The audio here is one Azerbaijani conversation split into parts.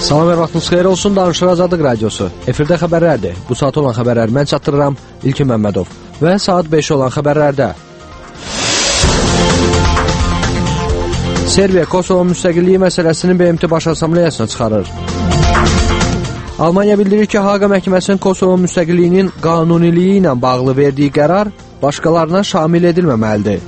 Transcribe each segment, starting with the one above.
Salam, hər vaxtınız xeyir olsun. Danışır Azadlıq Radiosu. Efirdə xəbərlərdir. Bu saat olan xəbərləri mən çatdırıram. İlkin Məmmədov. Və saat 5 olan xəbərlərdə. Serbiya Kosovo müstəqilliyi məsələsini BMT Baş Assambleyasına çıxarır. Almaniya bildirir ki, Haqa məhkəməsinin Kosovo müstəqilliyinin qanuniliyi ilə bağlı verdiyi qərar başqalarına şamil edilməməlidir.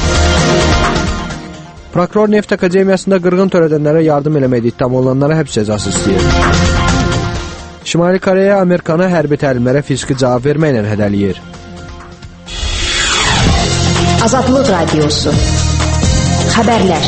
Prokuror Neft Akademiyasında qırğın törədənlərə yardım eləməkdə ittiham olunanlara həbs cəzası istəyir. Şimali Koreya Amerikanı hərbi təlimlərə fiziki cavab verməklə hədələyir. Azadlıq Radiosu. Xəbərlər.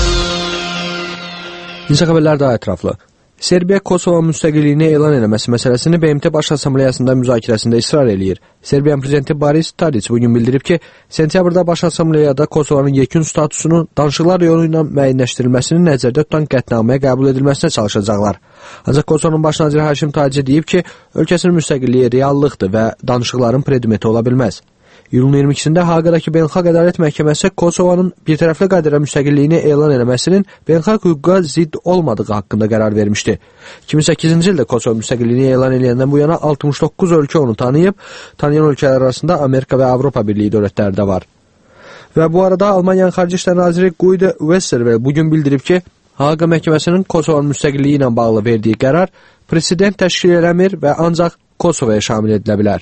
İnsə xəbərlər daha ətraflı. Serbiya Kosovo müstəqilliyini elan eləməsi məsələsini BMT Baş Assambleyasında müzakirəsində israr eləyir. Serbiyan prezidenti Boris Tadić bugün bildirib ki, sentyabrda Baş Assambleyada Kosovanın yekun statusunun danışıqlar yolu ilə müəyyənləşdirilməsinin nəzərdə tutan qətnaməyə qəbul edilməsinə çalışacaqlar. Ancaq Kosovanın baş naziri Haşim Taci deyib ki, ölkəsinin müstəqilliyi reallıqdır və danışıqların predmeti ola bilməz. İyulun 22-sində Haqadakı Beynəlxalq Ədalət Məhkəməsi Kosovanın birtərəfli qaydada müstəqilliyini elan eləməsinin beynəlxalq hüquqa zidd olmadığı haqqında qərar vermişdi. 2008-ci ildə Kosovo müstəqilliyini elan eləyəndən bu yana 69 ölkə onu tanıyıb, tanıyan ölkələr arasında Amerika və Avropa Birliyi dövlətləri də var. Və bu arada Almaniyanın Xarici İşlər naziri Guido Westerwelle bugün bildirib ki, Haqa məhkəməsinin Kosovanın müstəqilliyi ilə bağlı verdiyi qərar president təşkil eləmir və ancaq Kosovaya şamil edilə bilər.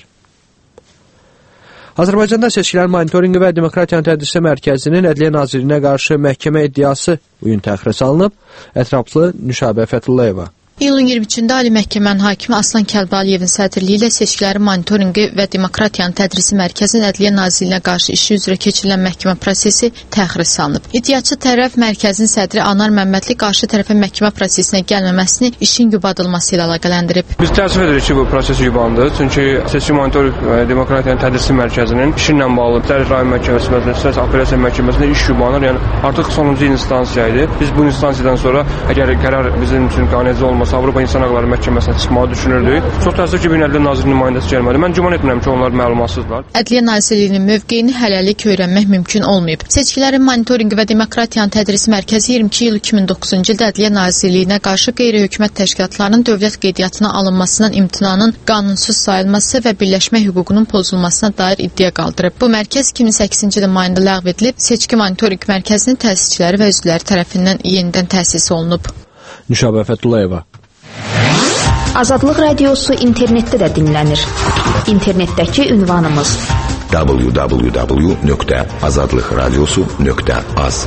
Azərbaycanda Seçkilərin Monitorinqi və Demokratiyanın Tədrisi Mərkəzinin Ədliyyə Nazirliyinə qarşı məhkəmə iddiası bugün təxirə salınıb. Ətraflı Nüşabə Fətullayeva. İyulun 23-də Ali Məhkəmənin hakimi Aslan Kəlbaliyevin sədrliyi ilə Seçkilərin Monitorinqi və Demokratiyanın Tədrisi Mərkəzinin Ədliyyə Nazirliyinə qarşı işi üzrə keçirilən məhkəmə prosesi təxirə salınıb. İddiaçı tərəf mərkəzin sədri Anar Məmmədli qarşı tərəfin məhkəmə prosesinə gəlməməsini işin yubadılması ilə əlaqələndirib. Biz təəssüf edirik ki, bu proses yubandı. Çünki Seçki Monitorinqi və Demokratiyanın Tədrisi Mərkəzinin işinlə bağlı Dərc rayon məhkəməsində, Səhs Apellyasiya məhkəməsində iş yubanır. Yəni artıq sonuncu instansiya idi. Biz bu instansiyadan sonra əgər qərar bizim üçün qanuni olmasa Avropa İnsan Hüquqları Məhkəməsinə çıxmağı düşünürdük. Çox təəssüf ki, Ədliyyə Nazirliyinin nümayəndəsi gəlmədi. Mən güman etmirəm ki, onlar məlumatsızlar. Ədliyyə Nazirliyinin mövqeyini hələlik öyrənmək mümkün olmayıb. Seçkilərin Monitorinqi və Demokratiyanın Tədrisi Mərkəzi 22 iyul 2009-cu ildə Ədliyyə Nazirliyinə qarşı qeyri-hökumət təşkilatlarının dövlət qeydiyyatına alınmasından imtinanın qanunsuz sayılması və birləşmə hüququnun pozulmasına dair iddia qaldırıb. Bu mərkəz 2008-ci ildə mayında ləğv edilib, Seçki Monitorinqi Mərkəzinin təsisçiləri və üzvləri tərəfindən yenidən təsis olunub. Nüşabə Fətullayeva. Azadlıq Radiosu internetdə də dinlənir. İnternetdəki ünvanımız www.azadlıqradiosu.az.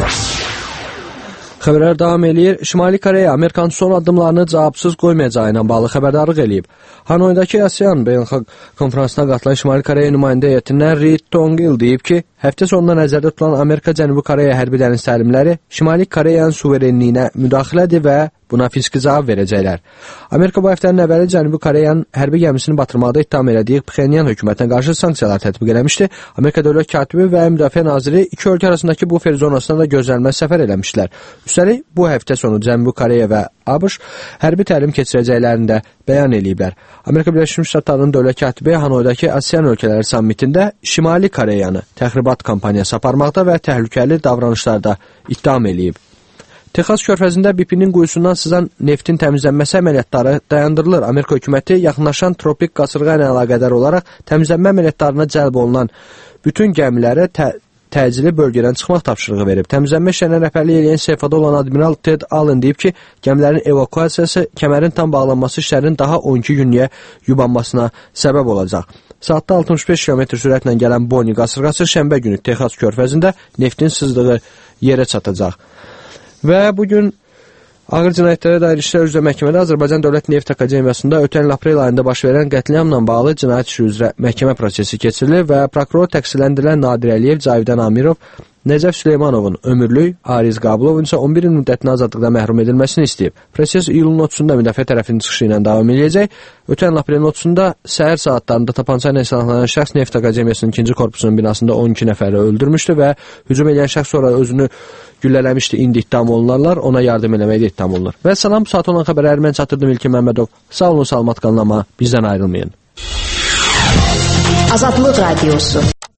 Xəbərlər davam eləyir. Şimali Koreya Amerikanın son addımlarını cavabsız qoymayacağı ilə bağlı xəbərdarlıq eləyib. Hanoydakı ASEAN beynəlxalq konfransına qatılan Şimali Koreya nümayəndə heyətindən Ri Tong-il deyib ki, həftə sonunda nəzərdə tutulan Amerika-Cənubi Koreya hərbi dəniz təlimləri Şimali Koreyanın suverenliyinə müdaxilədir və buna fiziki cavab verəcəklər. Amerika bu həftənin əvvəli Cənubi Koreyanın hərbi gəmisini batırmaqda ittiham elədiyi Pxenyan hökumətinə qarşı sanksiyalar tətbiq eləmişdi. Amerika dövlət katibi və müdafiə naziri iki ölkə arasındakı bufer zonasına da gözlənilməz səfər eləmişdilər. Üstəlik, bu həftə sonu Cənubi Koreya və ABŞ hərbi təlim keçirəcəklərini də bəyan eləyiblər. Amerika Birləşmiş Ştatlarının dövlət katibi Hanoydakı ASEAN ölkələri sammitində Şimali Koreyanı təxribat kampaniyası aparmaqda və təhlükəli davranışlarda ittiham eləyib. Texas körfəzində BP-nin quyusundan sızan neftin təmizlənməsi əməliyyatları dayandırılır. Amerika hökuməti yaxınlaşan tropik qasırğa ilə əlaqədar olaraq təmizlənmə əməliyyatlarına cəlb olunan bütün gəmilərə təcili bölgədən çıxmaq tapşırığı verib. Təmizlənmə işlərinə rəhbərlik edən səhifədə olan Admiral Ted Allen deyib ki, gəmilərin evakuasiyası kəmərin tam bağlanması işlərinin daha 12 günlüyə yubanmasına səbəb olacaq. Saatda 65 km sürətlə gələn Bonnie qasırğası şənbə günü Texas körfəzində neftin sızdığı yerə çatacaq. Və bugün Ağır Cinayətlərə Dair İşlər üzrə məhkəmədə Azərbaycan Dövlət Neft Akademiyasında ötən il aprel ayında baş verən qətliamla bağlı cinayət işi üzrə məhkəmə prosesi keçirilir və prokuror təqsirləndirilən Nadir Əliyev, Cavidan Amirov, Nəcəf Süleymanovun ömürlük, Ariz Qabulovun isə 11 il müddətinə azadlıqdan məhrum edilməsini istəyib. Proses iyulun 30-da müdafiə tərəfinin çıxışı ilə davam edəcək. Ötən il aprelin 30-da səhər saatlarında tapança ilə silahlanan şəxs Neft Akademiyasının 2-ci korpusunun binasında 12 nəfəri öldürmüşdü və hücum edən şəxs sonra özünü güllələmişdi. İndi ittiham olunarlar, ona yardım eləməkdə ittiham olunur. Və salam, bu saat olan xəbərləri mən çatdırdım İlkin Məmmədov. Sağ olun, salamat qalın, amma bizdən ayrılmayın. Azadlıq Radiosu.